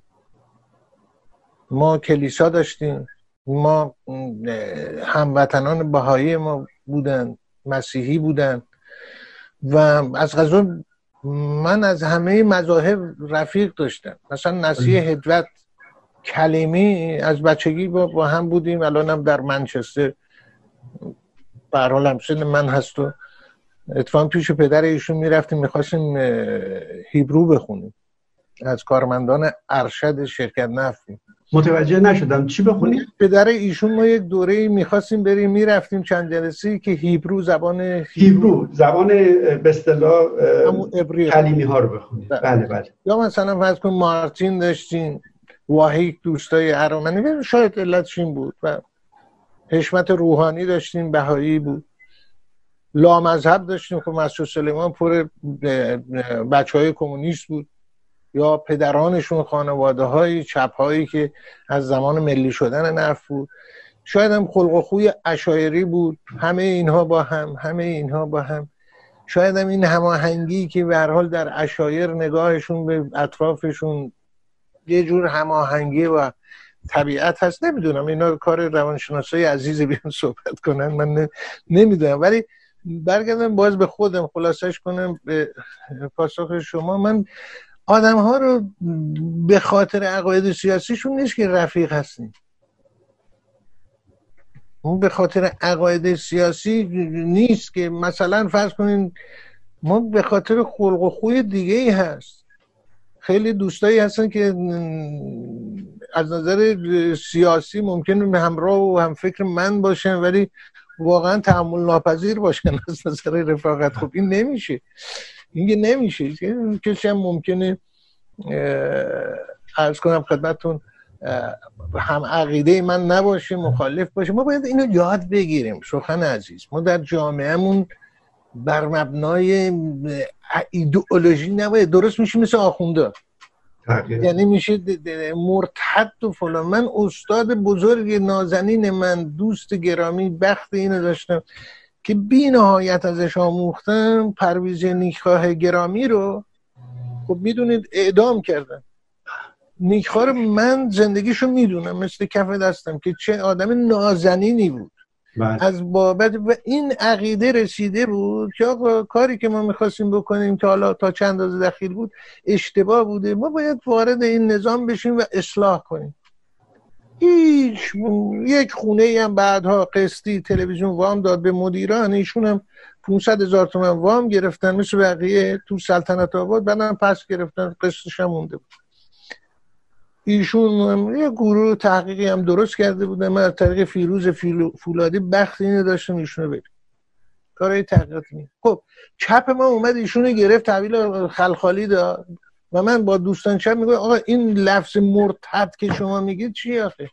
ما کلیسا داشتیم، ما هموطنان بهایی ما بودن، مسیحی بودن، و از قضا من از همه مذاهب رفیق داشتم. مثلا نسیه هدوت کلیمی از بچگی با, با هم بودیم، الان هم در منچستر به هر حال همسن من هست و اتفاقا پیش پدر ایشون میرفتیم میخواستیم هیبرو بخونیم، از کارمندان ارشد شرکت نفت. متوجه نشدم چی بخونیم؟ پدر ایشون ما یک دوره میخواستیم بریم، میرفتیم چند جلسه که هیبرو، زبان هیبرو, هیبرو زبان به اصطلاح کلیمی ها رو بخونیم. بله بله. یا مثلا فرض کن مارتین داشتین، واهیک دوستای ارامنی، شاید علتش این بود. و حشمت روحانی داشتیم، بهایی بود. لامذهب داشتیم که مسجد سلیمان پر بچه های کمونیست بود، یا پدرانشون خانواده های چپ هایی که از زمان ملی شدن نفت بود. شاید هم خلق و خوی اشاعری بود. همه اینها با هم همه اینها با هم شاید هم این هماهنگی که به هر حال در اشاعر نگاهشون به اطرافشون یه جور هماهنگی و طبیعت هست. نمیدونم، اینا کار روانشناسای عزیز بیان صحبت کنن، من نمیدونم. ولی برگردم باز به خودم خلاصش کنم به پاسخ شما. من آدم ها رو به خاطر عقاید سیاسیشون نیست که رفیق هستیم، اون به خاطر عقاید سیاسی نیست که مثلا فرض کنین ما به خاطر خلق و خوی دیگه ای هست. خیلی دوستایی هستن که از نظر سیاسی ممکنه همراه و هم فکر من باشن ولی واقعا تحمل ناپذیر باشن از نظر رفاقت. خب این نمیشه، این نمیشه. کسی هم ممکنه عرض کنم خدمتتون هم عقیده من نباشه، مخالف باشه. ما باید اینو یاد بگیریم. سخن عزیز، ما در جامعهمون بر مبنای ایدئولوژی نباید درست میشه مثل آخونده، یعنی میشه مرتد و فلان. من استاد بزرگ نازنین من، دوست گرامی، بخت اینو داشتم که بی نهایت ازش آموختم، پرویز نیکخواه گرامی رو خب میدونید اعدام کردن. نیکخواه رو من زندگیشو میدونم مثل کف دستم که چه آدم نازنینی بود. بله. از بابت و این عقیده رسیده بود که آقا کاری که ما میخواستیم بکنیم که حالا تا چند اندازه دخیل بود اشتباه بوده، ما باید وارد این نظام بشیم و اصلاح کنیم. هیچ یک خونه هم بعدها قسطی تلویزیون وام داد به مدیران، ایشون هم پانصد هزار تومان وام گرفتن مثل بقیه تو سلطنت آباد، بعدم پس گرفتن، قسطش هم مونده بود. ایشون یه گروه تحقیقی هم درست کرده بودن، من از طریق فیروز فولادی بخت اینو داشتم ایشونو ببین کارهای تحقیقاتی می. خب چپ ما اومد ایشونو گرفت، تحویل خلخالی داد و من با دوستان چپ میگم آقا این لفظ مرتد که شما میگید چی آخه؟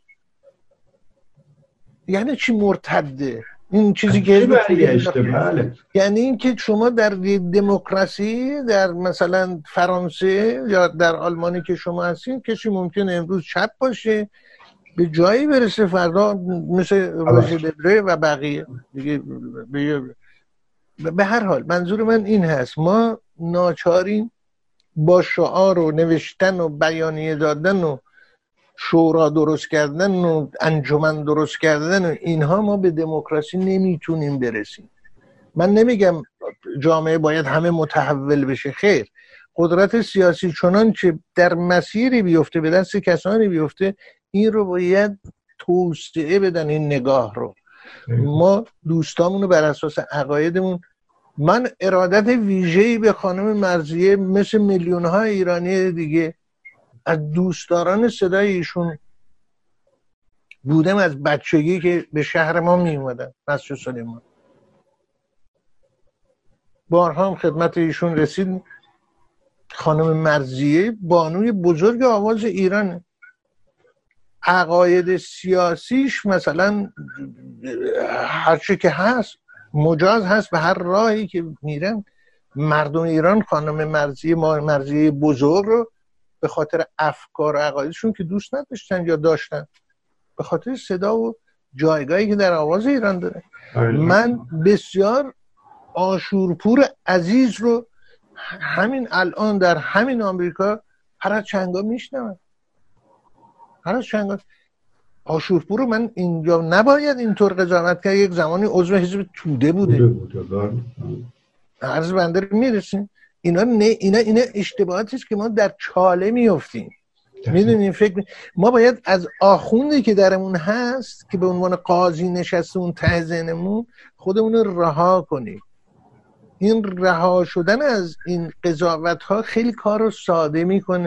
یعنی چی مرتده؟ این چیزی که بله. یعنی این که شما در دموکراسی در مثلا فرانسه یا در آلمانی که شما هستین، کسی ممکنه امروز چپ باشه به جایی برسه فردا مثل روژه دبره و بقیه دیگه. به هر حال منظور من این هست، ما ناچاریم با شعار و نوشتن و بیانیه دادن و شورا درست کردن و انجمن درست کردن و اینها ما به دموکراسی نمیتونیم برسیم. من نمیگم جامعه باید همه متحول بشه، خیر، قدرت سیاسی چنان که در مسیری بیفته به دست کسانی بیفته، این رو باید توسعه بدن این نگاه رو. ما دوستامونو بر اساس عقایدمون، من ارادت ویژه‌ای به خانم مرضیه مثل میلیون‌ها ایرانی دیگه از دوستداران صدای ایشون بودم از بچگی که به شهر ما می اومدن مسجد سلیمان. بارها هم خدمت ایشون رسید. خانم مرضیه بانوی بزرگ آواز ایرانه. عقاید سیاسیش مثلا هرچی که هست مجاز هست به هر راهی که میرن. مردم ایران خانم مرضیه مرضیه بزرگ رو به خاطر افکار و عقایدشون که دوست نداشتن یا داشتن، به خاطر صدا و جایگاهی که در آواز ایران داره. من بسیار آشورپور عزیز رو همین الان در همین آمریکا هر از چنگا میشنم، هر از چنگا. آشورپور رو من اینجا نباید اینطور قضاوت کرد، یک زمانی عضو حزب توده بوده. عرض بنده رو میرسیم. اینا نه اینا اینا اشتباهاتی است که ما در چاله میافتیم. میدونیم فکر می... ما باید از آخوندی که درمون هست که به عنوان قاضی نشسته اون ته ذهنمون خودمون رو رها کنیم. این رها شدن از این قضاوت ها خیلی کار رو ساده میکنه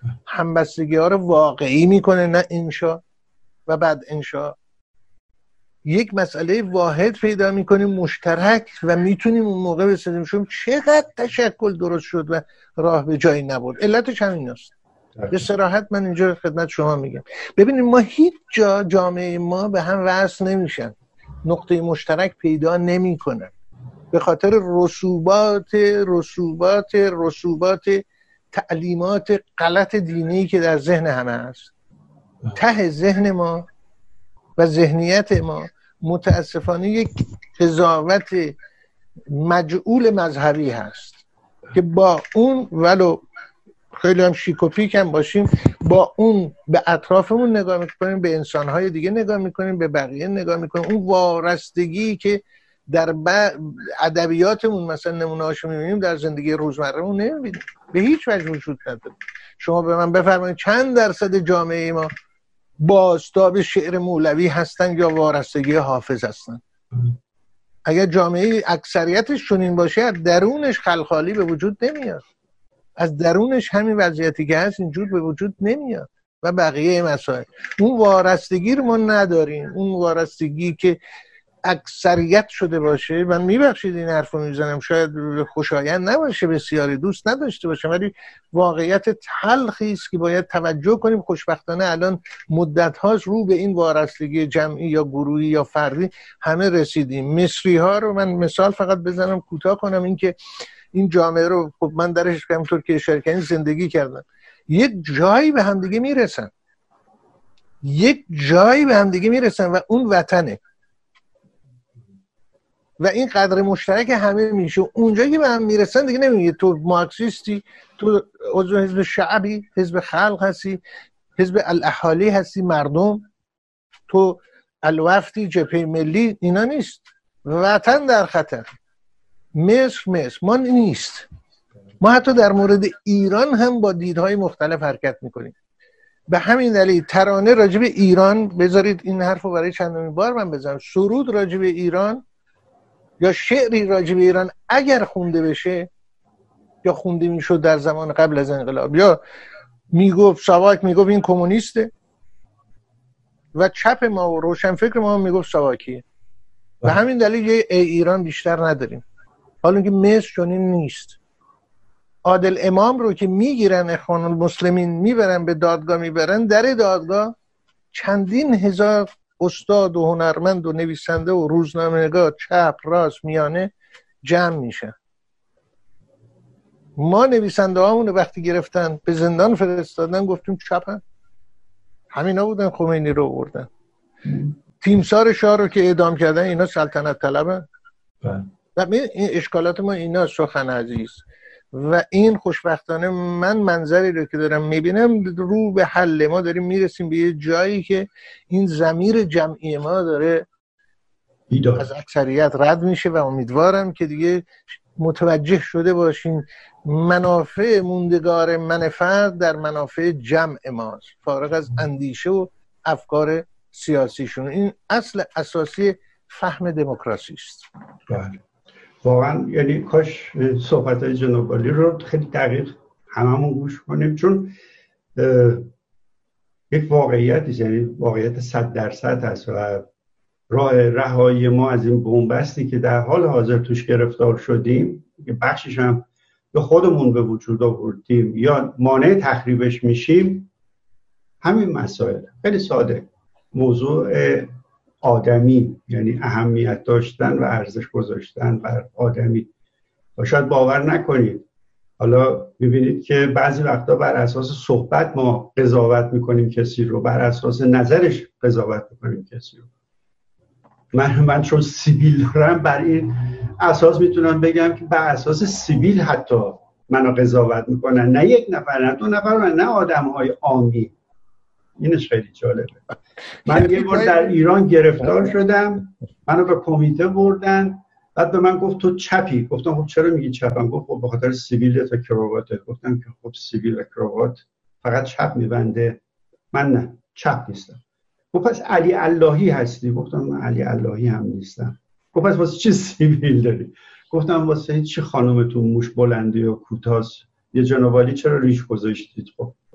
همبستگی ها رو واقعی میکنه نه انشا و بعد انشا. یک مسئله واحد پیدا میکنیم مشترک و میتونیم اون موقع بسازیم. شما چقدر تشکل درست شد و راه به جایی نبرد. علتش همین است. به صراحت من اینجا خدمت شما میگم. ببینید ما هیچ جا جامعه ما به هم وصل نمیشن، نقطه مشترک پیدا نمیکنن به خاطر رسوبات رسوبات رسوبات تعلیمات غلط دینی که در ذهن همه هست. ته ذهن ما و ذهنیت ما متاسفانه یک قضاوت مجعول مذهبی هست که با اون ولو خیلی هم شیک و پیک هم باشیم با اون به اطرافمون نگاه میکنیم، به انسانهای دیگه نگاه میکنیم، به بقیه نگاه میکنیم. اون وارستگی که در ب... ادبیاتمون مثلا نمونه هاشو میبینیم در زندگی روزمرهمون نمیبینیم، به هیچ وجه وجود نداره. شما به من بفرمایید چند درصد جامعه ما بازتاب شعر مولوی هستن یا وارستگی حافظ هستن؟ اگر جامعه اکثریتش چنین باشه درونش خلخالی به وجود نمیاد، از درونش همین وضعیتی که هست اینجور به وجود نمیاد و بقیه مسائل. اون وارستگی رو ما نداریم، اون وارستگی که اکثریت شده باشه. من میبخشید این حرف رو میزنم، شاید خوشایند نباشه، بسیاری دوست نداشته باشه، ولی واقعیت تلخی است که باید توجه کنیم. خوشبختانه الان مدت هاست رو به این وارستگی جمعی یا گروهی یا فردی همه رسیدیم. مصری ها رو من مثال فقط بزنم کوتاه کنم، این که این جامعه رو خب من درش همونطور که اشاره کردم زندگی کردم، یک جایی به هم دیگه میرسن، یک جایی به هم دیگه میرسن و اون وطنه و این قدر مشترک همه میشه. اونجایی که به هم میرسن دیگه نمیگه تو مارکسیستی، تو عضو حزب شعبی، حزب خلق هستی، حزب الاهالی هستی، مردم، تو الوفدی، جبهه ملی. اینا نیست. وطن در خطر. مصر مصر ما نیست. ما حتی در مورد ایران هم با دیدهای مختلف حرکت میکنیم. به همین دلیل ترانه راجب ایران، بذارید این حرف رو برای چندمین بار من بزنم، سرود راجب ایران یا شعری راجب ایران اگر خونده بشه یا خونده میشد در زمان قبل از انقلاب، یا میگفت ساواک میگفت این کمونیسته و چپ ما و روشنفکر ما هم میگفت ساواکیه. به همین دلیل یه ای ایران بیشتر نداریم. حالا که مصر چنین نیست. عادل امام رو که میگیرن اخوان المسلمین میبرن به دادگاه، میبرن در دادگاه چندین هزار استاد و هنرمند و نویسنده و روزنامه‌نگار چپ راست میانه جمع میشن. ما نویسنده هامون وقتی گرفتن به زندان فرستادن گفتیم چپن، همینا بودن خمینی رو آوردن. تیمسار شاه رو که اعدام کردن اینا سلطنت طلبن. و این اشکالات ما اینا سخن عزیز. و این خوشبختانه من منظری رو که دارم میبینم رو به حل. ما داریم میرسیم به یه جایی که این ضمیر جمعی ما داره ایدار. از اکثریت رد میشه و امیدوارم که دیگه متوجه شده باشین منافع موندگار من فرد در منافع جمع ماست، فارغ از اندیشه و افکار سیاسیشون. این اصل اساسی فهم دموکراسی است. بله واقعا، یعنی کاش صحبت‌های جناب عالی رو خیلی دقیق هممون گوش کنیم، چون یک واقعیتی، یعنی واقعیت صد درصد هست و راه رهایی ما از این بنبستی که در حال حاضر توش گرفتار شدیم، که بخشش هم به خودمون به وجود آوردیم یا مانع تخریبش میشیم، همین مسائل خیلی ساده. موضوع آدمی، یعنی اهمیت داشتن و ارزش گذاشتن بر آدمی. و شاید باور نکنید، حالا ببینید که بعضی وقتا بر اساس صحبت ما قضاوت میکنیم کسی رو، بر اساس نظرش قضاوت میکنیم کسی رو. من من چون سیبیل دارم بر این اساس میتونم بگم که بر اساس سیبیل حتی منو قضاوت میکنن، نه یک نفر، نه دو نفر، نه آدم‌های عامی. اینش خیلی جالبه. من یه بار در ایران گرفتار شدم، منو به کمیته بردن، بعد به من گفت تو چپی. گفتم خب چرا میگی چپم؟ گفت خب به خاطر سیبیلت و کراواتت. گفتم که خب سیبیل و کراوات فقط چپ میبنده؟ من نه، چپ نیستم. گفت پس علی اللهی هستی؟ گفتم من علی اللهی هم نیستم. گفت پس واسه چی سیبیل داری؟ گفتم واسه چی خانومتون موش بلندی و کوتاست؟ یه جناب عالی چرا ریش گذاشتید؟ خب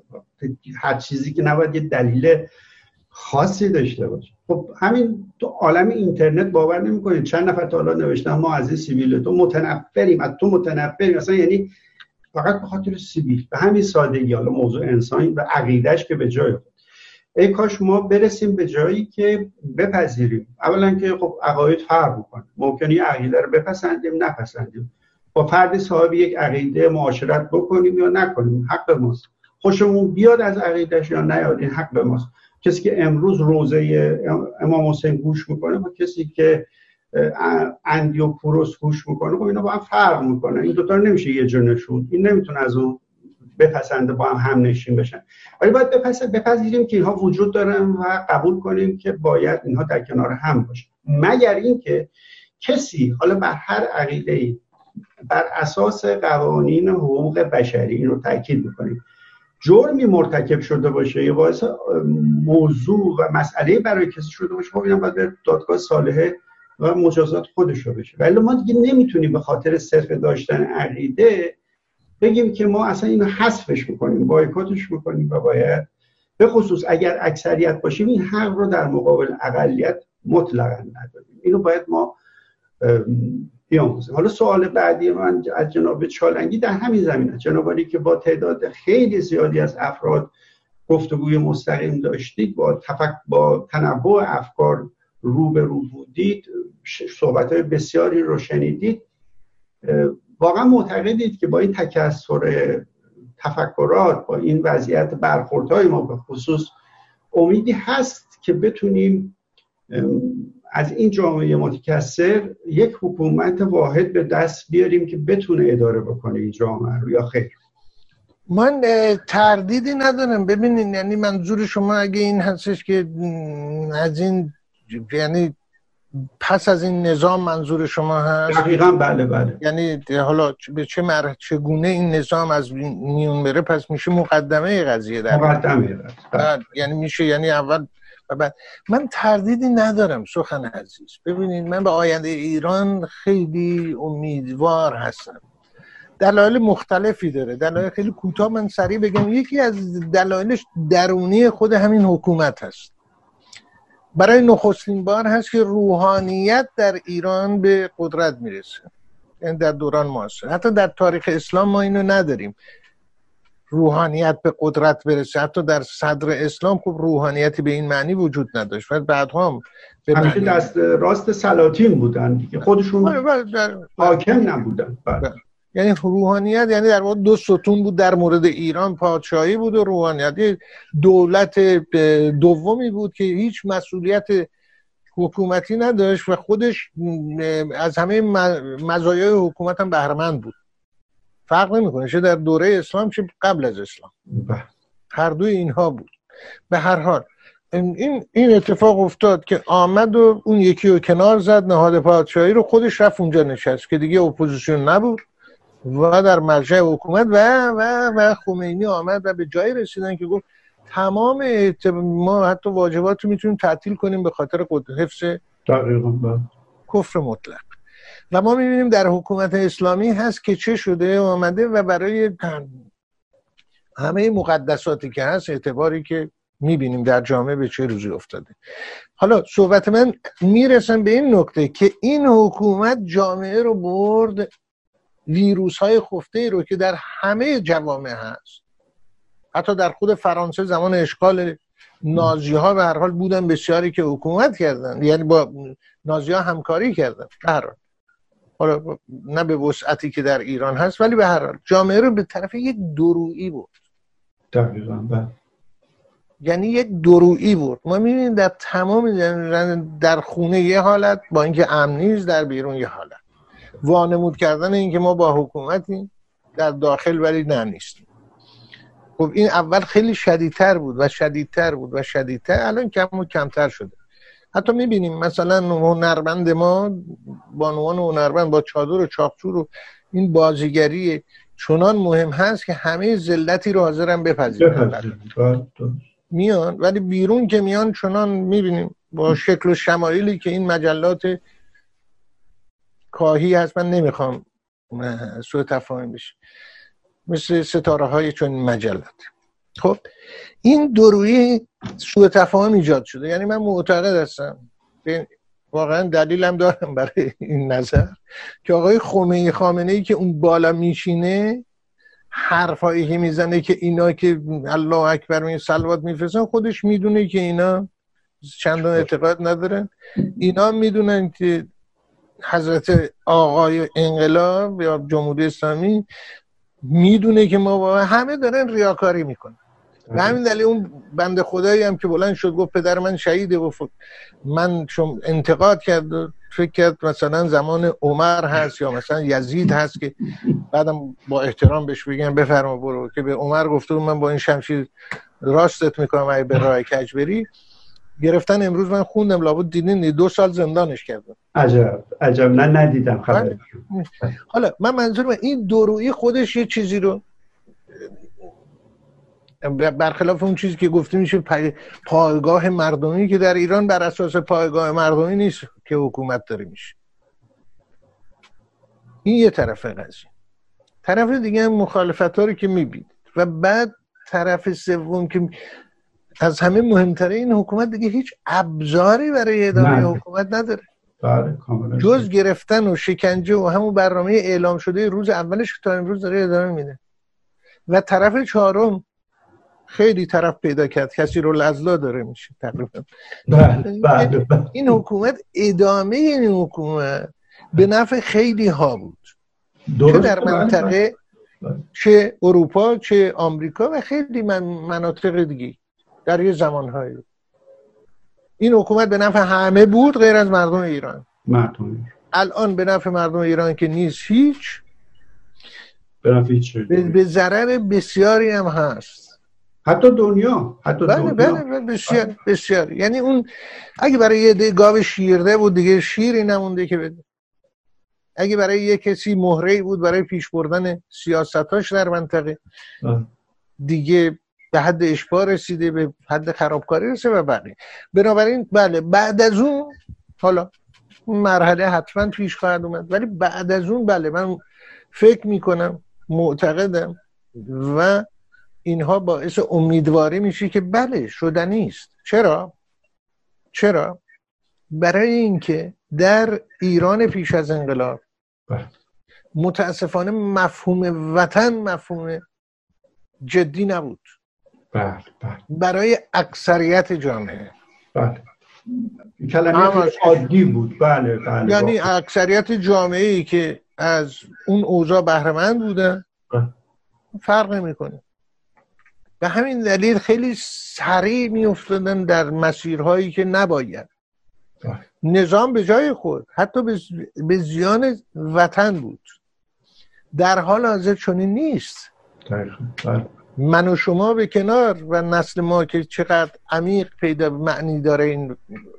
هر چیزی که نباید یه دلیل خاصی داشته باشه. خب همین تو عالم اینترنت باور نمی‌کنید چند نفر تا حالا نوشتن ما از این سیبیل تو متنفریم، از تو متنفریم، مثلا یعنی فقط به خاطر سیبیل، به همین سادگی. حالا موضوع انسانی و عقیدهش که به جای خود. ای کاش ما برسیم به جایی که بپذیریم اولا که خب عقاید فرق می‌کنه، ممکنه یه عقیده رو بپسندیم نپسندیم، با فرد صاحب یک عقیده معاشرت بکنیم یا نکنیم، حق ماست. خوشمون بیاد از عقیدهش یا نیاد، این حق ماست. کسی که امروز روزه امام حسین گوش میکنه با کسی که اندی و کوروس گوش میکنه، خب اینا با هم فرق میکنه. این دوتا رو نمیشه یه جا نشون. این نمیتونه از اون بپسنده با هم هم نشین بشن. ولی باید بپذیریم که اینها وجود دارن و قبول کنیم که باید اینها در کنار هم باشن. مگر اینکه کسی حالا بر هر عقیده‌ای بر اساس قوانین حقوق بشری، این رو تاکید میکنیم، جرمی مرتکب شده باشه یا باعث موضوع و مسئله برای کسی شده باشه، خب اینم باید به دادگاه صالحه و مجازات خودش رو بشه. ولی ما دیگه نمیتونیم به خاطر صرف داشتن عقیده بگیم که ما اصلا اینو حذفش میکنیم، بایکاتش میکنیم و باید به خصوص اگر اکثریت باشیم این حق رو در مقابل اقلیت مطلقاً نداریم. اینو باید ما بیاموزیم. حالا سوال بعدی من از جناب چالنگی در همین زمینه، جناب عالی که با تعداد خیلی زیادی از افراد گفتگوی مستقیم داشتید، با تفکر با تنوع افکار رو به رو بودید، صحبت‌های بسیاری رو شنیدید، واقعا معتقدید که با این تکثر تفکرات، با این وضعیت برخوردهای ما به خصوص، امیدی هست که بتونیم از این جامعه متکثر یک حکومت واحد به دست بیاریم که بتونه اداره بکنه این جامعه رو، یا خیر؟ من تردیدی ندارم. ببینید، یعنی منظور شما اگه این هستش که از این، یعنی پس از این نظام منظور شما هست؟ دقیقاً بله بله. یعنی حالا به چه مرحله چگونه این نظام از میون بره، پس میشه مقدمه قضیه در مقدمه بله. یعنی میشه، یعنی اول و بعد. من تردیدی ندارم سخن عزیز. ببینید، من به آینده ایران خیلی امیدوار هستم. دلایل مختلفی داره. دلایل خیلی کوتاه من سریع بگم. یکی از دلایلش درونی خود همین حکومت هست. برای نخستین بار هست که روحانیت در ایران به قدرت میرسه، یعنی در دوران معاصر. حتی در تاریخ اسلام ما اینو نداریم، روحانیت به قدرت برسه. حتی در صدر اسلام خب روحانیتی به این معنی وجود نداشت. و بعدها هم به معنی دست راست سلاطین بودن دیگه، خودشون حاکم نبودن. یعنی روحانیت یعنی در واقع دو ستون بود در مورد ایران، پادشاهی بود و روحانیت. دولت دومی بود که هیچ مسئولیت حکومتی نداشت و خودش از همه مزایای حکومت هم بهره‌مند بود. فرق نمی‌کنه چه در دوره اسلام چه قبل از اسلام، هر دوی اینها بود. به هر حال این این اتفاق افتاد که آمد و اون یکی رو کنار زد، نهاد پادشاهی رو، خودش رفت اونجا نشست که دیگه اپوزیسیون نبود و در مرجع حکومت و و و خمینی آمد و به جای رسیدن که گفت تمام ما حتی واجبات رو میتونیم تعطیل کنیم به خاطر حفظ کفر مطلق. و ما میبینیم در حکومت اسلامی هست که چه شده، آمده و برای همه مقدساتی که هست، اعتباری که میبینیم در جامعه به چه روزی افتاده. حالا صحبت من میرسم به این نکته که این حکومت جامعه رو برد ویروس های خفته رو که در همه جوامع هست، حتی در خود فرانسه زمان اشغال نازی ها به هر حال بودن بسیاری که حکومت کردن، یعنی با نازی ها همکاری کردن، به هر حال حالا نه به وسعتی که در ایران هست، ولی به هر حال جامعه رو به طرف یک درویی برد. دقیقاً بله. یعنی یک درویی برد. ما می‌بینیم در تمام در خونه یه حالت، با اینکه امن نیست، در بیرون یه حالت. وانمود کردن این که ما با حکومتیم در داخل ولی نه نیستیم. خب این اول خیلی شدیدتر بود و شدیدتر بود و شدیدتر، الان کم و کمتر شده. حتی میبینیم مثلا هنرمند ما، بانوان هنرمند با چادر و چاقچور و این بازیگری چنان مهم هست که همه ذلتی رو حاضرن بپذیرن. میان ولی بیرون که میان چنان میبینیم با شکل و شمایلی که این مجلات کاهی هست، من نمیخوام سوء تفاهم بشه، مثل ستاره های چون مجلات. خب این دورویی سوء تفاهم ایجاد شده. یعنی من معتقد هستم، واقعا دلیلم دارم برای این نظر، که آقای خمینی خامنه‌ای که اون بالا میشینه، حرفایی که میزنه که اینا که الله اکبر می صلوات میفرستن، خودش میدونه که اینا چندان اعتقاد ندارن. اینا میدونن که حضرت آقای انقلاب یا جمهوری اسلامی میدونه که ما با همه دارن ریاکاری میکنن. و همین دلیل اون بنده خدایی هم که بلند شد گفت پدر من شهیده و من چون انتقاد کرد و فکر کرد مثلا زمان عمر هست یا مثلا یزید هست، که بعدم با احترام بهش بگم بفرما برو، که به عمر گفته من با این شمشیر راستت میکنم اگه به راه کج بری. گرفتن امروز من خوندم لابد دیدین دو سال زندانش کردن. عجب عجب، نه ندیدم خبر. حالا من منظورم این دورویی خودش یه چیزی رو، برخلاف اون چیزی که گفته میشه پایگاه مردمی، که در ایران بر اساس پایگاه مردمی نیست که حکومت داره میشه. این یه طرف قضیه. طرف دیگه هم مخالفت ها رو که میبینید. و بعد طرف سوم که از همه مهمتره، این حکومت دیگه هیچ ابزاری برای اداره حکومت نداره. بله کاملا. جز گرفتن و شکنجه و همون برنامه اعلام شده روز اولش تا امروز داره ادامه میده. و طرف چهارم خیلی طرف پیدا کرد، کسی رو لزلا داره میشه تقریبا. بله بله. این حکومت، ادامه این حکومت به نفع خیلی ها بود، چه در منطقه چه اروپا چه آمریکا و خیلی من مناطق دیگه در یه زمانهایی. این حکومت به نفع همه بود غیر از مردم ایران. مردم الان به نفع مردم ایران که نیست هیچ، به نفع هیچ، به ضرر بسیاری هم هست. حتی دنیا، حتی بله دنیا. بله بله بسیار بسیار. یعنی اون اگه برای یه ده گاو شیرده بود دیگه شیری نمونده که بده. اگه برای یه کسی مهره‌ای بود برای پیش بردن سیاستاش در منطقه، دیگه به حد اشباع رسیده، به حد خرابکاری رسیده و بقیه. بنابراین بله بعد از اون، حالا مرحله حتما پیش خواهد اومد، ولی بعد از اون بله من فکر میکنم، معتقدم و اینها باعث امیدواری میشه که بله شدنی است. چرا؟ چرا؟ برای اینکه در ایران پیش از انقلاب متاسفانه مفهوم وطن مفهوم جدی نبود. بله بله. برای اکثریت جامعه بله. کلمه عادی بود. بله بله. یعنی باید. اکثریت جامعه‌ای که از اون اوضاع بهره مند بودن فرق نمی‌کنه. به همین دلیل خیلی سریع می‌افتادن در مسیرهایی که نباید. بله. نظام به جای خود حتی به زیان وطن بود. در حال حاضر چنین نیست. بله. من و شما به کنار و نسل ما که چقدر عمیق پیدا معنی داره این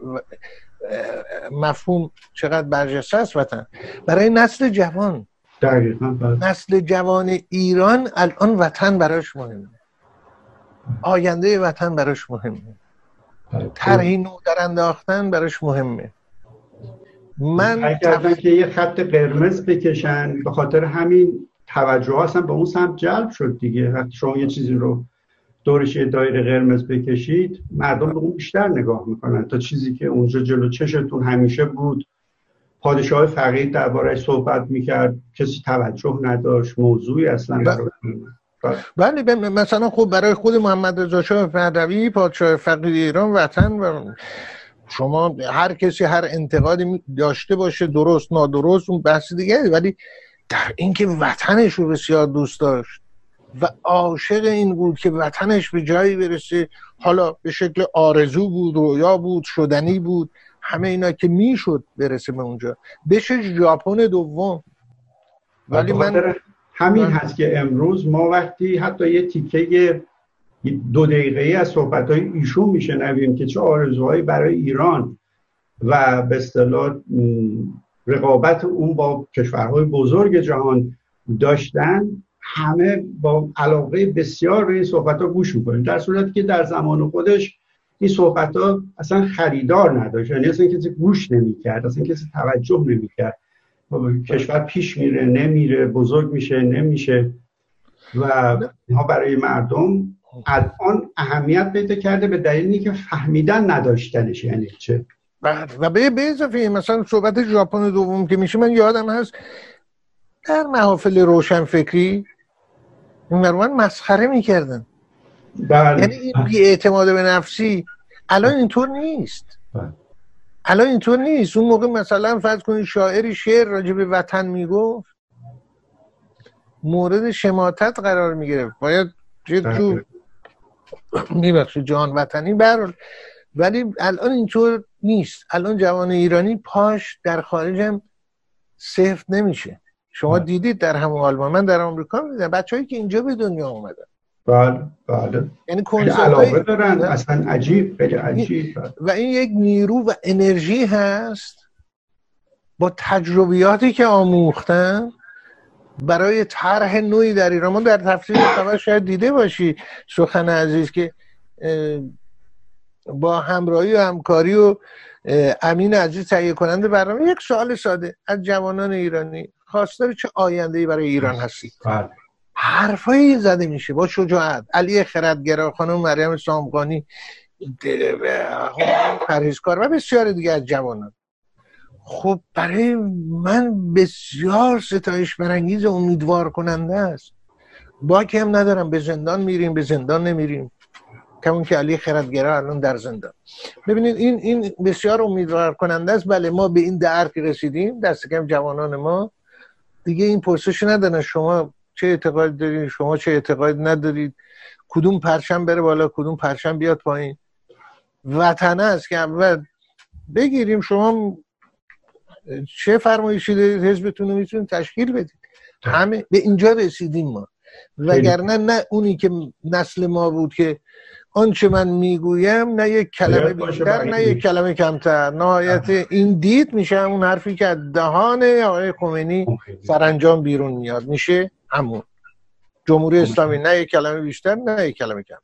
مفهوم، چقدر برجسته است وطن برای نسل جوان. دقیقاً بله. نسل جوان ایران الان وطن براش مهمه، آینده وطن براش مهمه، طرحی نو در انداختن براش مهمه. من کردن که یه خط قرمز بکشن، به خاطر همین توجه هستن به اون سمت جلب شد دیگه. وقتی شما یه چیزی رو دورش یه دایره قرمز بکشید، مردم به اون بیشتر نگاه میکنن تا چیزی که اونجا جلو چشتون همیشه بود. پادشاه فقید درباره‌اش صحبت میکرد، کسی توجه نداشت، موضوعی اصلا برای بله. بله مثلا خب برای خود محمد رضا شاه پهلوی پادشاه فقید ایران وطن، و شما هر کسی هر انتقادی داشته باشه، درست نادرست، اون بحث دیگه، ولی در اینکه وطنش رو بسیار دوست داشت و عاشق این بود که وطنش به جایی برسه، حالا به شکل آرزو بود، رویا بود، شدنی بود، همه اینا که میشد برسه به اونجا، بشه ژاپن دوم. ولی من همین من... هست که امروز ما وقتی حتی یه تیکه دو دقیقه‌ای از صحبت‌های ایشون میشنویم که چه آرزوهایی برای ایران و به اصطلاح رقابت اون با کشورهای بزرگ جهان داشتن، همه با علاقه بسیار به این صحبت‌ها گوش می‌کنیم، در صورتی که در زمان خودش این صحبت‌ها اصلا خریدار نداشت، یعنی اصلا کسی گوش نمی‌کرد، اصلا کسی توجه نمی‌کرد. کشور پیش میره نمیره، بزرگ میشه نمیشه، و اینها برای مردم الان اهمیت پیدا کرده به دلیلی که فهمیدن نداشتنش یعنی چه. و به به اضافه مثلا صحبت ژاپن دوم که میشه، من یادم هست در محافل روشنفکری این مروان مسخره میکردن. بله. یعنی این بی‌اعتماد به نفسی الان اینطور نیست. بله. الان اینطور نیست. اون موقع مثلا فرض کنید شاعری شعر راجع به وطن میگفت، مورد شماتت قرار میگرفت، باید جو میبخشید جان وطنی برال. ولی الان اینطور نیست. الان جوان ایرانی پاش در خارج هم سفت نمیشه. شما بله. دیدید در همون آلمان، من در آمریکا دیدم بچه‌هایی که اینجا به دنیا اومدن. بله بله. یعنی علاقه دارن، اصلا عجیب خیلی عجیب. و این یک نیرو و انرژی هست با تجربیاتی که آموختن برای طرح نوعی در ایران. ما در تفسیر خبر شاید دیده باشی سخن عزیز که با همراهی و همکاری و امین عزیز تهیه کننده برنامه، یک سوال ساده از جوانان ایرانی، خواستار چه آینده‌ای برای ایران هستید؟ حرفایی زده میشه با شجاعت. علی خردگرا، خانم مریم سامقانی، پرهیزکار و بسیار دیگه از جوانان. خب برای من بسیار ستایش برانگیز، امیدوار کننده است. باکی هم ندارم، به زندان میریم به زندان نمیریم، کمون که علی خردگرا الان در زندان. ببینید این این بسیار امیدوار کننده است. بله ما به این درک رسیدیم، دست کم جوانان ما دیگه این پرسش ندارن شما چه اعتقاد دارید، شما چه اعتقاد ندارید، کدوم پرچم بره بالا کدوم پرچم بیاد پایین. وطن است که اول بگیریم شما چه فرمایشی دارید حزبتون رو میتونید تشکیل بدید. همه به اینجا رسیدیم ما. وگرنه نه اونی که نسل ما بود که آنچه من میگویم نه یک کلمه بیشتر نه یک کلمه کمتر، نهایت این دید میشه همون حرفی که دهان آقای خمینی سرانجام بیرون میاد، میشه همون جمهوری اسلامی، نه یک کلمه بیشتر نه یک کلمه کمتر.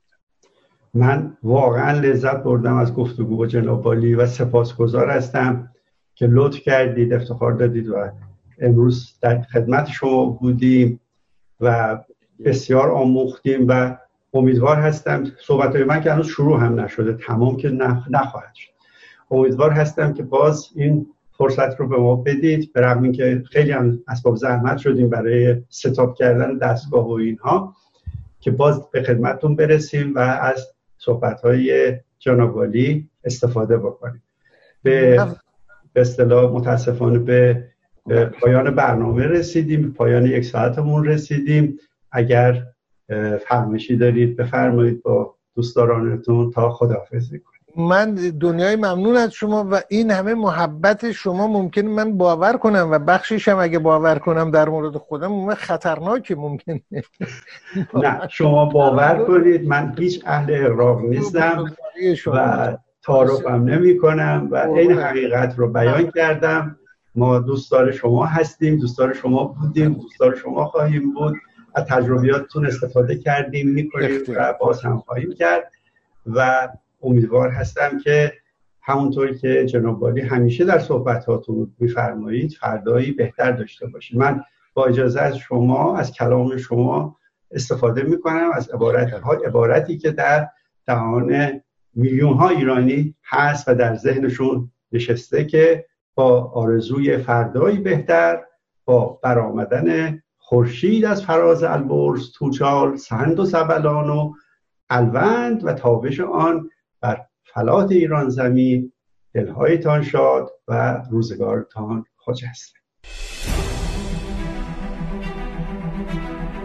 من واقعا لذت بردم از گفتگو با جناب عالی و سپاسگزار هستم که لطف کردید، افتخار دادید و امروز در خدمت شما بودیم و بسیار آموختیم و امیدوار هستم صحبت‌های من که هنوز شروع هم نشده، تمام که نخواهد شد، امیدوار هستم که باز این فرصت رو به ما بدید، به رغم اینکه خیلی هم اسباب زحمت شدیم برای ستاپ کردن دستگاه و اینها، که باز به خدمتتون برسیم و از صحبت‌های جناب عالی استفاده بکنیم. به به اصطلاح متاسفانه به پایان برنامه رسیدیم، پایان یک ساعتمون رسیدیم. اگر فرمایشی دارید بفرمایید با دوستدارانتون تا خداحافظی کنیم. من دنیای ممنون از شما و این همه محبت شما ممکنه من باور کنم و بخشیش هم اگه باور کنم در مورد خودم اون خطرناکه ممکنه. نه شما باور کنید من هیچ اهل اغراق نیستم و تعارفم نمی کنم و این حقیقت رو بیان کردم. ما دوستدار شما هستیم، دوستدار شما بودیم، دوستدار شما خواهیم بود، از تجربیاتتون استفاده کردیم، میکنیم و باز هم خواهیم کرد و امیدوار هستم که همونطوری که جناب عالی همیشه در صحبتاتون میفرمایید فردایی بهتر داشته باشیم. من با اجازه از شما از کلام شما استفاده میکنم، از عبارت ها عبارتی که در دهان میلیون ها ایرانی هست و در ذهنشون نشسته که با آرزوی فردایی بهتر، با برآمدن خورشید از فراز البرز توچال سهند و سبلان و الوند و تابش آن بر فلات ایران زمین، دلهایتان شاد و روزگارتان خجسته.